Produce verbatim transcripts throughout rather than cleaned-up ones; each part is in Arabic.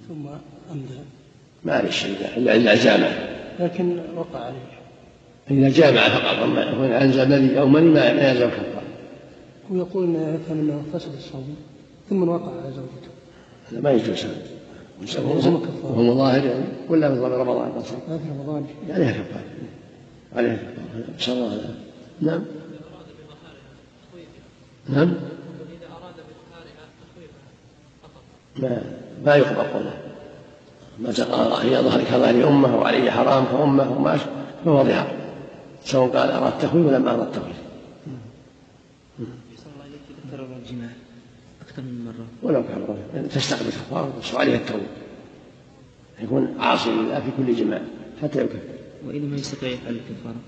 ثم أمدى ما عليه شيء إلا جامع، لكن وقع عليه إذا جامع فقط، أما أنزل ملي أو مني ما يلزم كفارة. ويقول إنه يفهم أنه فسد الصوم ثم وقع على زوجته، هذا ما يجوز، وهو مظاهر يعني ولا من رمضان أصلا ما في رمضان عليها كفارة، عليها كفارة إن شاء الله. نعم نعم ما ما يقبل قوله ما تقال هي ظهر كظهر أمه وعليه حرام كأمه وما فهو ظهر، سواء قال أراد تخويف ولا ما أراد تخويف. تكرر الجماع أكثر من مرة ولو كرر تستقبل كفارة وعليه التوبة، يكون عاصي لله في كل جماع حتى يكفر. وإذا ما يستطيع يفعل الكفارة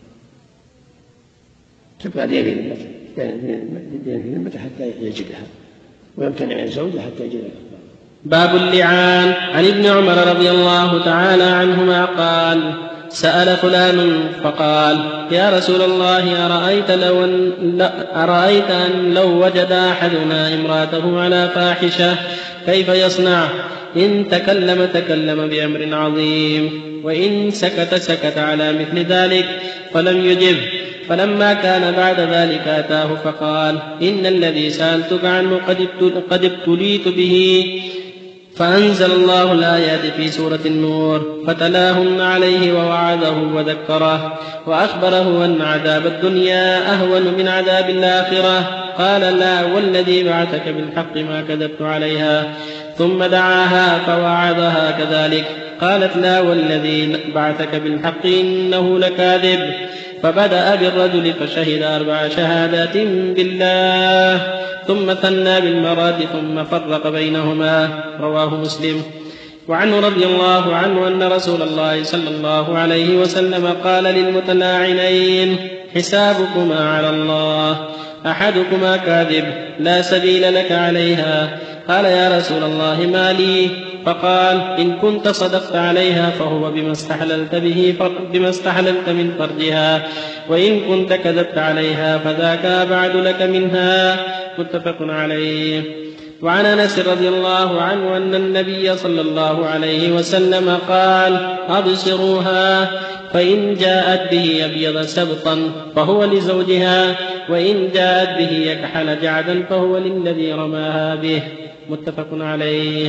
تبقى دين في ذمته، دين في ذمته حتى يجدها، ويمتنع من زوجه حتى يجدها. باب اللعان. عن ابن عمر رضي الله تعالى عنهما قال: سأل فلان فقال: يا رسول الله، أرأيت, لو أن أرأيت أن لو وجد أحدنا امرأته على فاحشة كيف يصنع؟ إن تكلم تكلم بأمر عظيم، وإن سكت سكت على مثل ذلك، فلم يجب. فلما كان بعد ذلك أتاه فقال: إن الذي سألتك عنه قد ابتليت به. فأنزل الله الآيات في سورة النور فتلاهن عليه ووعظه وذكره وأخبره أن عذاب الدنيا أهون من عذاب الآخرة. قال: لا والذي بعثك بالحق ما كذبت عليها. ثم دعاها فوعظها كذلك. قالت: لا والذي بعثك بالحق إنه لكاذب. فبدأ بالرجل فشهد أربع شهادات بالله ثم ثنى بالمراد ثم فرق بينهما. رواه مسلم. وعنه رضي الله عنه أن رسول الله صلى الله عليه وسلم قال للمتلاعنين: حسابكما على الله، أحدكما كاذب لا سبيل لك عليها. قال: يا رسول الله ما لي؟ فقال: إن كنت صدقت عليها فهو بما استحللت به بما استحللت من فرجها، وإن كنت كذبت عليها فذاك أبعد لك منها. متفق عليه. وعن أنس رضي الله عنه أن النبي صلى الله عليه وسلم قال: أبصروها، فإن جاءت به أبيض سبطا فهو لزوجها، وإن جاءت به يكحل جعدا فهو للذي رماها به. متفق عليه.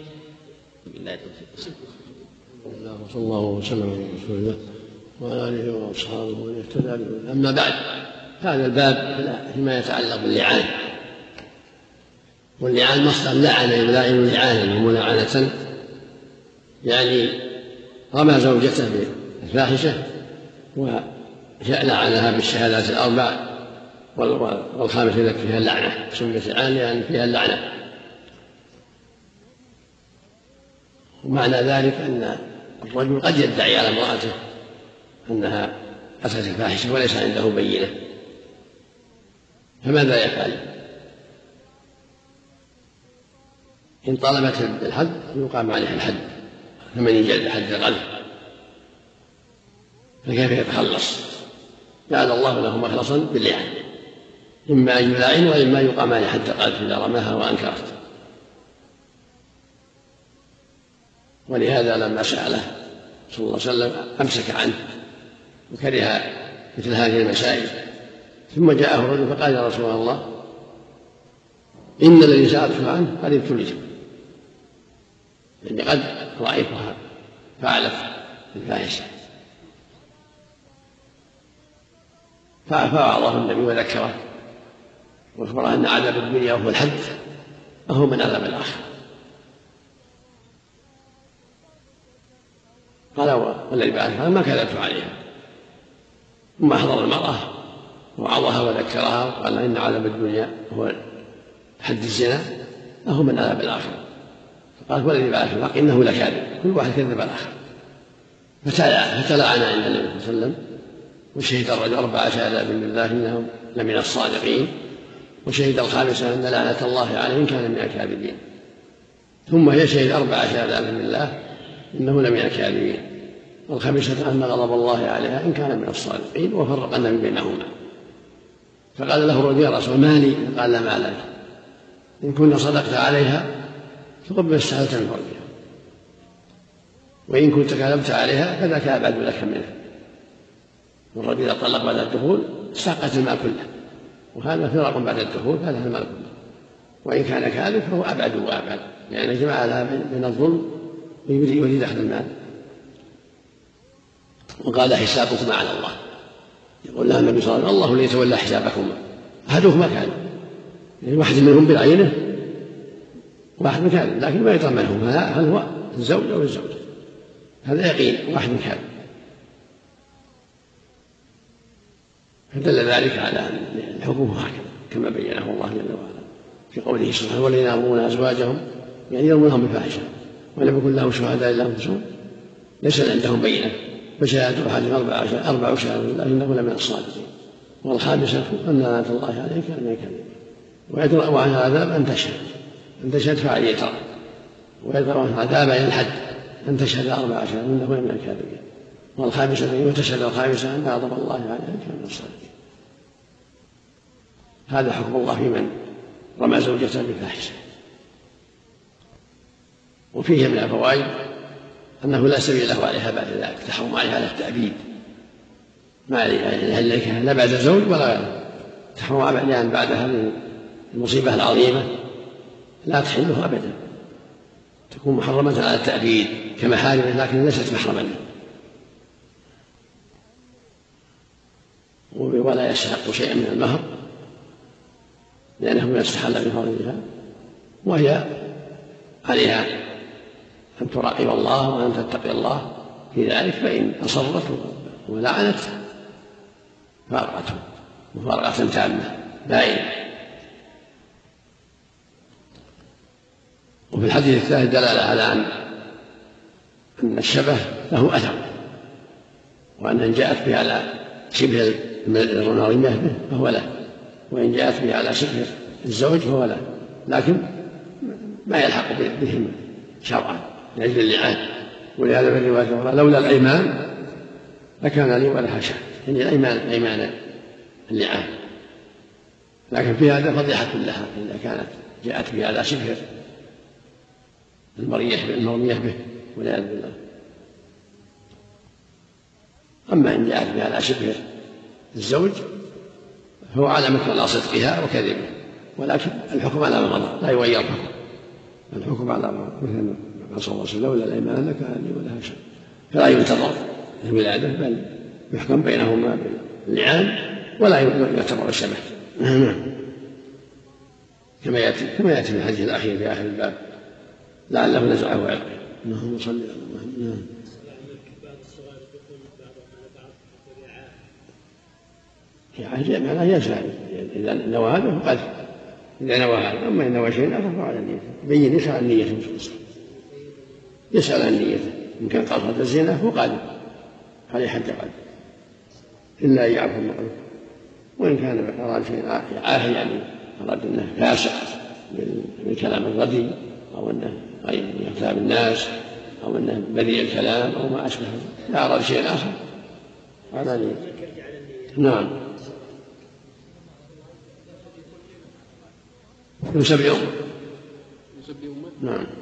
صلى الله وسلم على رسول الله وعلى آله وأصحابه ومن اهتدى به. أما بعد، هذا الباب فيما يتعلق باللعان. واللعان مصدر لعن يلعن لعانا وملاعنة، يعني رمى زوجته بالفاحشة ولعنها بالشهادات الأربع، والخامسة لك فيها اللعنة، سميت لعان يعني فيها اللعنة. ومعنى ذلك أن الرجل قد يدعي على امرأته أنها أتت الفاحشة وليس عنده بينة، فماذا يفعل؟ إن طلبت الحد يقام عليها الحد، فمن يجلد حد القذف، فكيف يتخلص؟ جعل الله له مخلصا باللعان، إما أن يلاعن وإما يقام عليه حد القذف إذا رماها وأنكرت. ولهذا لما سأله صلى الله عليه وسلم أمسك عنه وكره مثل هذه المسائل، ثم جاءه رجل فقال: يا رسول الله، إن الذي سألته عنه قد ابتليت، يعني قد رأيتها فعلت الفاحشة. فوعظه النبي وذكره واخبره أن عذاب الدنيا وهو الحد أهون من عذاب الآخرة. قال: والذي بعثها ما كذبت عليها. ثم أحضر المرأة ووعظها وذكرها وقال: إن عذاب الدنيا هو حد الزنا أهون من عذاب الآخرة. فقالت: والذي بعث الحق إنه لكاذب، كل واحد كذب الآخر. فتلاعن عند النبي صلى الله عليه وسلم، وشهد الرجل أربع شهادات بالله إنه لمن الصادقين، وشهد الخامسة أن لعنة الله عليه إن كان من الكاذبين. ثم هي شهد أربع شهادات بالله إنه لمن الكاذبين، والخامسة أن غضب الله عليها إن كان من الصادقين، وفرق النبي بينهما. فقال له الرجل: يا رسول ما لي؟ قال: لا ما لك، إن كنت صدقت عليها فقد ما استحللت من فرجها، وإن كنت كذبت عليها فذاك أبعد لك منه. والرجل إذا طلق بعد الدخول ساقت المال كله، وهذا فراق بعد الدخول فهذا المال كله. وإن كان كاذب فهو أبعد وأبعد، لأن جمع لها من الظلم ويريد أخذ المال. وقال حسابكم على الله، يقول لها النبي صلى الله عليه وسلم الله ليتولى حسابكما. أحدهما كاذب، يعني واحد منهم بعينه واحد كاذب، لكن ما يدرى من هو، هل هو الزوج أو الزوج، هذا يقين واحد كاذب. فدل ذلك على أن الحكم هكذا كما بينه الله جل وعلا في قوله سبحانه والذين يأمرون أزواجهم يعني يرمونهم بالفاحشة ولم يكن لهم شهداء إلا أنفسهم ليس عندهم بينة فشهادة أحدهم أربع شهادات بالله إنه لمن الصادقين. والخامسة أن لعنة الله عليه كان من الكاذبين. ويدرأ عن العذاب أن تشهد أن تشهد فعل يترى، ويدرأ عن العذاب إلى الحد أن تشهد أربع شهادات إنه من الكاذبين. والخامسة وتشهد الخامسة أن غضب الله عليه كان من الصادقين. هذا حكم الله في من رمى زوجته بالفاحشة. وفيه من الفوائد أنه لا سبيل له عليها بعد ذلك، تحرم عليها على التأبيد ما عليها لا بعد الزوج ولا غيره، تحرم عليها بعد هذه المصيبة العظيمة لا تحله أبدا، تكون محرمة على التأبيد كمحارمه لكن ليست محرما له، ولا يستحق شيئا من المهر لأنه يستحل بفضلها، وهي عليها أن تراقب الله وأن تتقي الله في ذلك، فإن أصرت ولعنت فارقته مفارقة تامة دائمة. وفي الحديث الثالث دلالة على أن أن الشبه له أثر، وأن إن جاءت به على شبه الرمية به فهو له، وإن جاءت به على شبه الزوج فهو له، لكن ما يلحق بهم شرعا لأجل اللعان. ولهذا في الرواية لولا الأيمان لكان لي ولها شأن، يعني الأيمان أيمان اللعان، لكن في هذا فضيحة لها إذا كانت جاءت به على شبه المرمية به والعياذ بالله. أما إن جاءت به على شبه الزوج هو على مثل صدقها وكذبه، ولكن الحكم على ما مضى لا يغير الحكم، الحكم على ما مثل ما صلى الله عليه وسلم لولا الأيمان لكان لي ولها شأن، فلا ينتظر الولادة بل يحكم بينهما باللعان ولا يعتبر الشبه كما يأتي كما يأتي في الحديث الأخير في آخر الباب لعله نزعه عرقه. اللهم صل على محمد. يعني معناه يسأل إذا نوى هذا فقد إذا نوى هذا، أما إن نوى شيء آخر فعلى نيته يبين يسأل عن نيته يسأل عن نيته إن كان قصد الزنا فهو قادر عليه حد قادر إلا أن يعفو المعروف، وإن كان أراد شيء عاهي يعني أراد أنه فاسق بالكلام الردي أو أنه يغتاب الناس أو أنه بذيء الكلام أو ما أشبه، لا أراد شيء آخر على نيته. نعم ينسب يوم نعم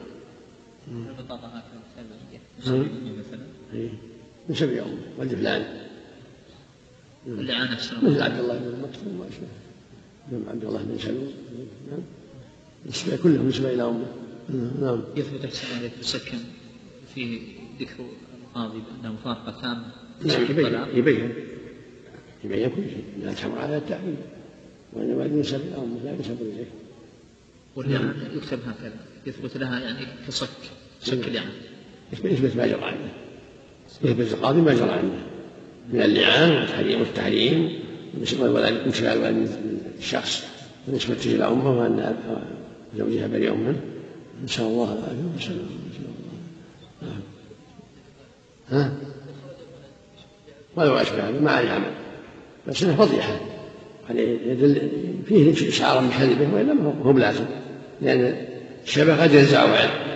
ينسب يوم والجفلان اللعان نفسه مثل عبد الله بن مكتوم وأشبه نعم عبد الله بن سلول نعم نسبة كلهم نسبة إلى أمه. نعم يثبت أحسن عليك السكن في ذكر القاضي بأنه مفارقة تامة. نعم يبين يبين يبين كل شيء لا تحمل على التعبير، وإنما ينسب إلى أمه لا ينسب إليه. واللعان يكتب هكذا يثبت لها يعني كصك سك اللعان، يثبت ما جرى عنده، يثبت القاضي ما جرى عنده من اللعان والتحريم والتحريم انشغال والد الشخص ونسبته إلى أمه وأن زوجها بريء منه. إن شاء الله العافية والسلام. إن شاء الله ها ولو أشبه ما عليه عمل، بس إنه فضيحة يدل فيه إشعارا بكذبه وإلا هو بلازم، لأن الشبه قد ينزع وعد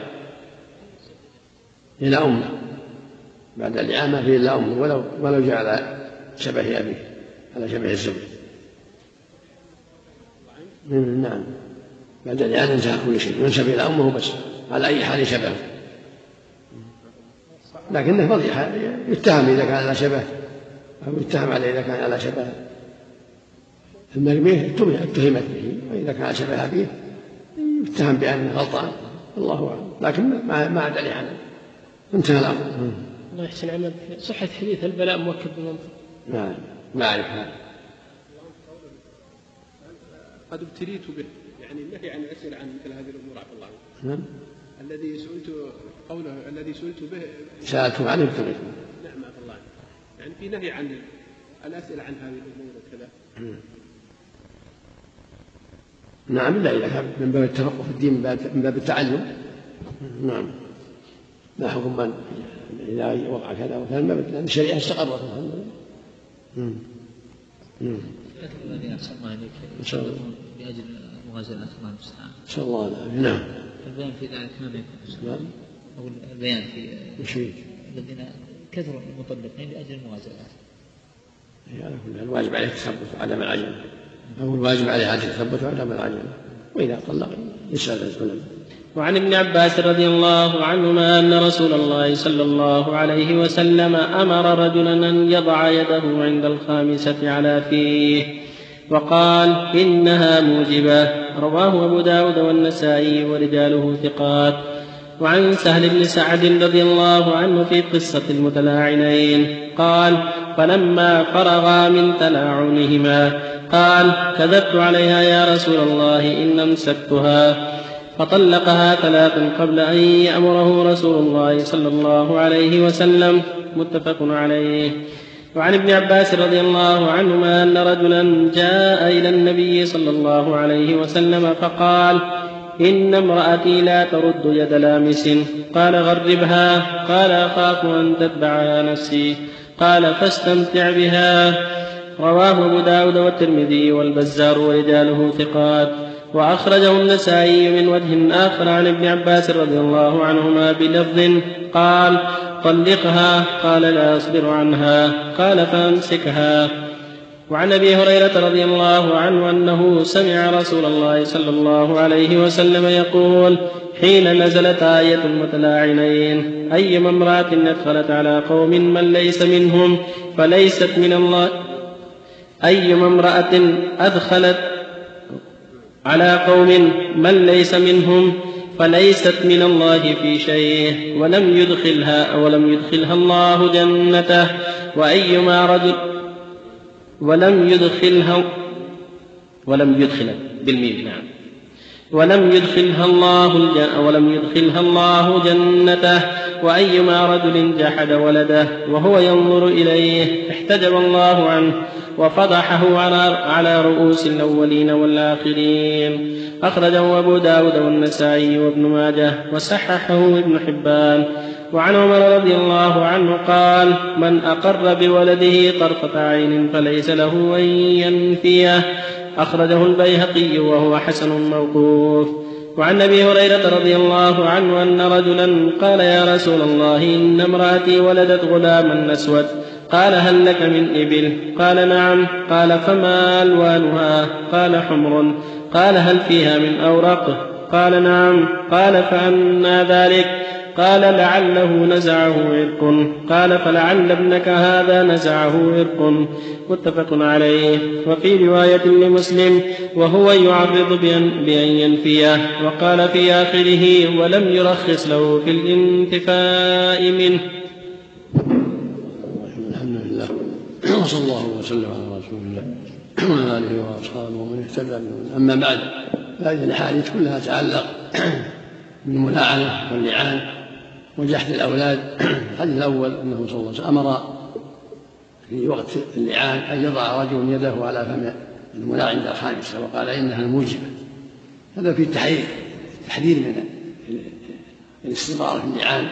إلى أمه بعد الإعامة فيه إلى أمه ولو ولو جعل شبه أبيه على شبه الزوج. نعم بعد الإعانة انتهى كل شيء ينسب إلى أمه بس على أي حال شبه. لكنه فضيحة، يتهم إذا كان على شبه أو يتهم عليه إذا كان على شبه المرميه اتهمت به، وإذا كان على شبه أبيه يتهم بأنه غلطان، الله أعلم، لكن ما عاد عليه عنه، انتهى الأمر. الله يحسن عملك. صحة حديث البلاء مؤكد بالمنطق؟ ما ما أعرف هذا. قد ابتليت به، يعني النهي عن الأسئلة عن مثل هذه الأمور عفى الله عنه. نعم. الذي سئلت قوله الذي سئلت به سألته عنه ابتليت. نعم عفى الله عنه. يعني في نهي عن الأسئلة عن هذه الأمور وكذا. نعم، إلا إذا كان من باب التفقه في الدين من باب التعلم. نعم. لا حكم من إذا وقع كذا وكذا من باب الشريعة استقرت الحمد لله. الذي أحسن الله إليك إن شاء الله بأجل موازنة الله المستعان. إن شاء الله العافية. نعم. البيان في ذلك ما يكون. نعم. أو البيان في مشي. الذين كثروا المطلقين لأجل الموازنة. يعني الواجب عليه التثبت وعدم العجل، أو الواجب عليه التثبت وعدم العجل، وإذا طلق يسأل العلماء. وعن ابن عباس رضي الله عنهما أن رسول الله صلى الله عليه وسلم أمر رجلا أن يضع يده عند الخامسة على فيه وقال إنها موجبة. رواه أبو داود والنسائي ورجاله ثقات. وعن سهل بن سعد رضي الله عنه في قصة المتلاعنين قال فلما فرغا من تلاعنهما قال كذبت عليها يا رسول الله إن أمسكتها، فطلقها ثلاثا قبل أن يأمره رسول الله صلى الله عليه وسلم. متفق عليه. وعن ابن عباس رضي الله عنهما أن رجلا جاء إلى النبي صلى الله عليه وسلم فقال إن امرأتي لا ترد يد لامس. قال غربها. قال أخاف أن تتبعها نفسي. قال فاستمتع بها. رواه أبو داود والترمذي والبزار ورجاله ثقات. وأخرجه النسائي من وجه آخر عن ابن عباس رضي الله عنهما بلفظ قال طلقها. قال لا أصبر عنها. قال فأمسكها. وعن أبي هريرة رضي الله عنه أنه سمع رسول الله صلى الله عليه وسلم يقول حين نزلت آية المتلاعنين أيما امرأة أدخلت على قوم من ليس منهم فليست من الله أيما امرأة أدخلت على قوم من ليس منهم فليست من الله في شيء ولم يدخلها ولم يدخلها الله جنته. وأيما رجل ولم يدخلها ولم يدخلها بالميم نعم ولم يدخلها الله ولم يدخلها الله جنته. وأيما رجل جحد ولده وهو ينظر إليه احتجب الله عنه وفضحه على رؤوس الأولين والآخرين. أخرجه أبو داود والنسائي وابن ماجه وصححه ابن حبان. وعن عمر رضي الله عنه قال من أقر بولده طرفة عين فليس له أن ينفيه. أخرجه البيهقي وهو حسن موقوف. وعن أبي هريرة رضي الله عنه أن رجلا قال يا رسول الله إن امرأتي ولدت غلاما أسود. قال هل لك من إبل؟ قال نعم. قال فما ألوانها؟ قال حمر. قال هل فيها من أورق؟ قال نعم. قال فأنى ذلك؟ قال لعله نزعه عرق. قال فلعل ابنك هذا نزعه عرق. متفق عليه. وفي رواية لمسلم وهو يعرض بأن, بأن ينفيه. وقال في آخره ولم يرخص له في الانتفاء منه. الحمد لله وصلى الله وسلم على رسول الله وعلى آله وأصحابه ومن اهتدى بهم. أما بعد فهذه الأحاديث كلها تتعلق بالملاعنة واللعان وجحد الأولاد. الحديث الأول أنه صلى الله عليه وسلم أمر في وقت اللعان أن يضع رجل يده على فم الملاعن عند الخامسة وقال إنها الموجبة. هذا في التحذير تحذير من الاستمرار في اللعان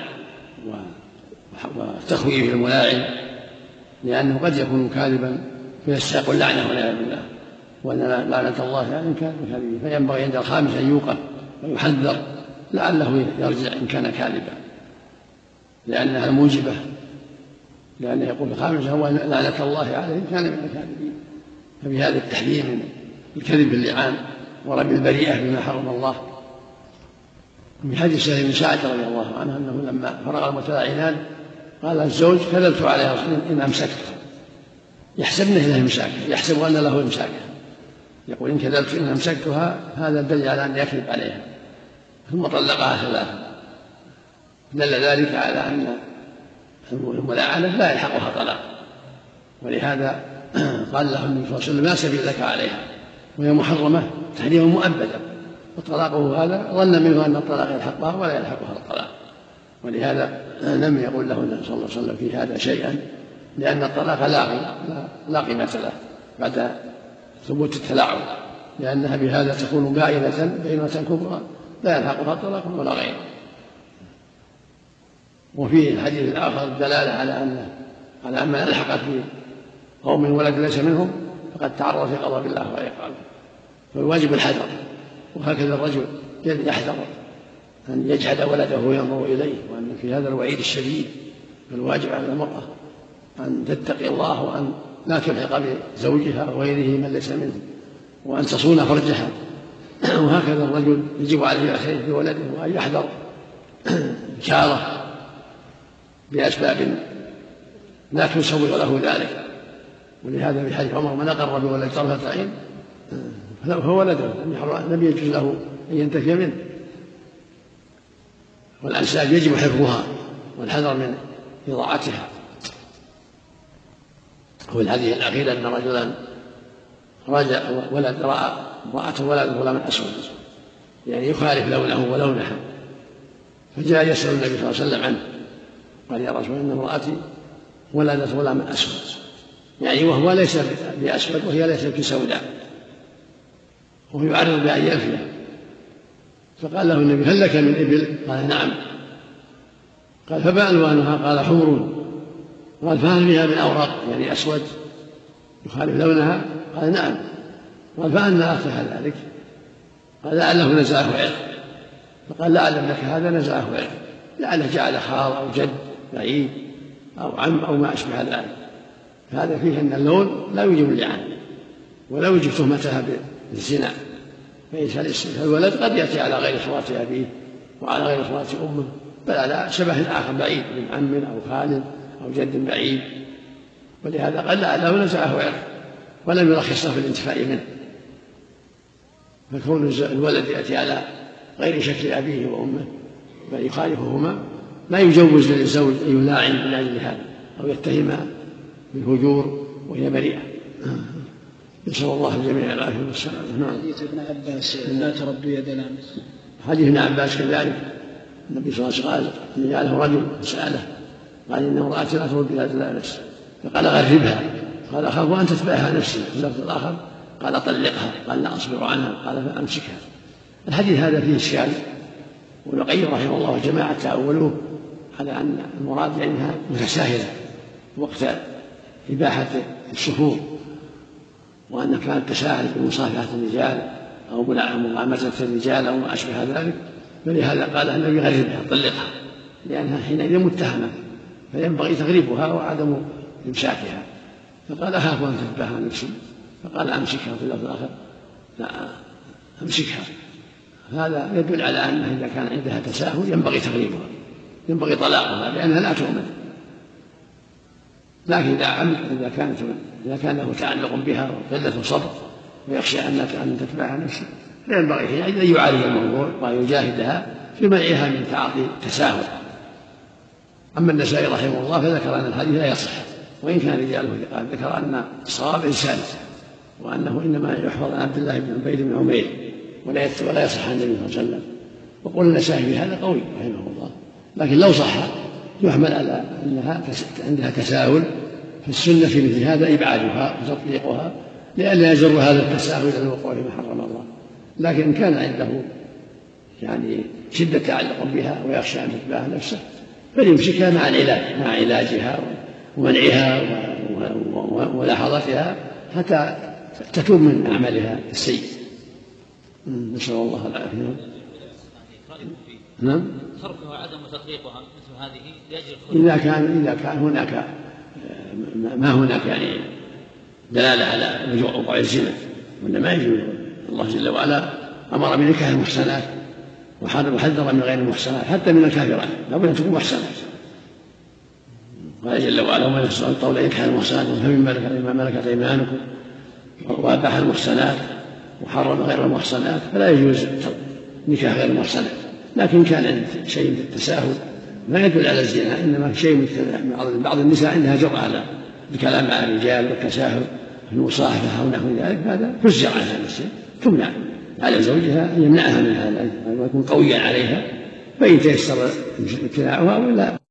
وتخويف الملاعن، لأنه قد يكون كاذبا فيستحق اللعنة والعياذ بالله، وأن لعنة الله عليه كان كاذبا، فينبغي عند الخامس أن يوقف ويحذر لعله يرجع إن كان كاذبا، لأنها موجبة، لأنه يقول الخامس هو لعنة الله عليه كان من الكاذبين. ففي هذا التحذير من الكذب باللعان ورمي البريئة بما حرم الله. من حديث سهل بن سعد رضي الله عنه أنه لما فرغ المتلاعنان قال الزوج كذبت عليها إن أمسكتها، يحسب أنه له إمساكها، يحسب أن له إمساكها، يقول إن كذبت إن أمسكتها هذا دليل على أن يكذب عليها، ثم طلقها ثلاثة، دل ذلك على أن الملاعنة لا يلحقها طلاق. ولهذا قال له النبي صلى الله عليه وسلم لا سبيل لك عليها، وهي محرمة تحريما مؤبدا، وطلاقه هذا ظن منه أن الطلاق يلحقها ولا يلحقها الطلاق. ولهذا لم يقل له النبي صلى الله عليه وسلم في هذا شيئا، لأن الطلاق لا قيمة له بعد ثبوت التلاعب، لأنها بهذا تكون بائنة بينة كبرى لا يلحقها طلاق ولا غيره. وفي الحديث الآخر دلالة على أن على أن من ألحقت بقوم ولد ليس منهم فقد تعرض في غضب الله وعقابه، فالواجب الحذر. وهكذا الرجل يحذر أن يجحد ولده وينظر إليه، وأن في هذا الوعيد الشديد. فالواجب على المرأة أن تتقي الله وأن لا تلحق بزوجها وغيره من ليس منه، وأن تصون فرجها. وهكذا الرجل يجب عليه الخير في ولده، وأن يحذر بشارة بأسباب لا تسوغ له ذلك. ولهذا في حديث عمر من أقر بولد طرفة عين فهو ولده لم يجوز له أن ينتفي منه. والأنساب يجب حفظها والحذر من إضاعتها. وفي الحديث الأخير أن رجلا رجع ولد رأى امرأة ولد غلاما أسود، يعني يخالف لونه ولونها، فجاء يسأل النبي صلى الله عليه وسلم عنه، قال يا رسول الله إن امرأتي ولدت غلاما أسود، يعني وهو ليس بأسود وهي ليست بسوداء، وهو يعرض بأن ينفيه. فقال له النبي هل لك من إبل؟ قال نعم. قال فما ألوانها؟ قال حمر. قال فهل فيها من أوراق يعني أسود يخالف لونها؟ قال نعم. قال فأنا أخفى ذلك؟ قال لعله نزعه عرق. فقال لا أعلم لك هذا نزعه عرق، لعله جعل خال أو جد بعيد أو عم أو ما أشبه ذلك. فهذا فيه أن اللون لا يوجب اللعان ولا يوجب تهمتها بالزنا، فالولد قد يأتي على غير صورة أبيه وعلى غير صورة أمه، بل على شبه آخر بعيد من عم أو خال أو جد بعيد. ولهذا قال لعله نزعه عرق ولم يرخص في الانتفاء منه. فكون الولد يأتي على غير شكل أبيه وأمه بل يخالفهما لا يجوز للزوج أن يلاعن من أجل هذا أو يتهمها بالهجور وهي بريئة. نسأل الله الجميع العافية والسلامة. نعم. حديث ابن عباس لا ترد يد لامس. حديث ابن عباس كذلك النبي صلى الله عليه وسلم قال جعله رجل سأله قال إن امرأتي لا ترد يد لامس، فقال غربها، قال أخاف أن تتبعها نفسي. في اللفظ الآخر قال طلقها، قال لا أصبر عنها، قال فأمسكها. الحديث هذا فيه إشكال، وابن القيم رحمه الله والجماعة تأولوه على أن المراد لأنها متساهلة وقت إباحة السفور، وأن كانت تساهل بمصافحة الرجال أو مغامسة الرجال أو ما أشبه ذلك، فلهذا قال النبي غربها طلقها، لأنها حينئذ متهمة فينبغي تغريبها وعدم إمساكها. فقال أخاف أن تتبعها نفسي، فقال أمسكها. في اللفظ الآخر لا أمسكها. هذا يدل على أنه إذا كان عندها تساهل ينبغي تغريبها، ينبغي طلاقها لأنها لا تؤمن. لكن إذا عمد إذا كانت إذا كان له تعلق بها وقلة صبر ويخشى أن تتبعها نفسه فينبغي أن يعالج الموضوع ويجاهدها في منعها من تعاطي التساهل. أما النسائي رحمه الله فذكر أن الحديث لا يصح، وإن كان رجاله ثقات، ذكر أن الصواب إرسال، وأنه إنما يحفظ عن عبد الله بن عبيد بن عمير ولا يصح عن النبي صلى الله عليه وسلم. وقول النسائي في هذا قوي رحمه الله، لكن لو صح يحمل على أنها عندها تساهل، في السنة في مثل هذا إبعادها وتطبيقها لئلا يجر هذا التساهل إلى الوقوع فيما حرم الله. لكن إن كان عنده يعني شدة تعلق بها ويخشى أن تتبعها نفسه فليمسكها مع العلاج مع علاجها ومنعها وملاحظتها حتى تتوب من أعمالها السيء. نسأل الله العافية. نعم. تركها وعدم تطبيقها مثل هذه لأجل إذا كان إذا كان هناك ما هناك يعني دلالة على وقوع الزنا، وإنما ما يجوز. الله جل وعلا أمر بنكاح المحسنات وحذر من غير المحسنات حتى من الكافرات، لا بد أن تكون محسنات. قال جل وعلا وما يفسر القول إن كان محسنات فمما ملكت أيمانكم وأباح المحسنات وحرم غير المحسنات فلا يجوز نكاح غير المحسنات. لكن كان عند شيء من التساهل ما يدل على الزنا، إنما شيء من بعض النساء عندها جرأة على الكلام مع الرجال والتساهل في المصاحبة أو نحو ذلك، هذا تزجر عن هذا الشيء، تمنع على زوجها أن يمنعها من هذا ويكون قويا عليها، فإن تيسر امتناعها ولا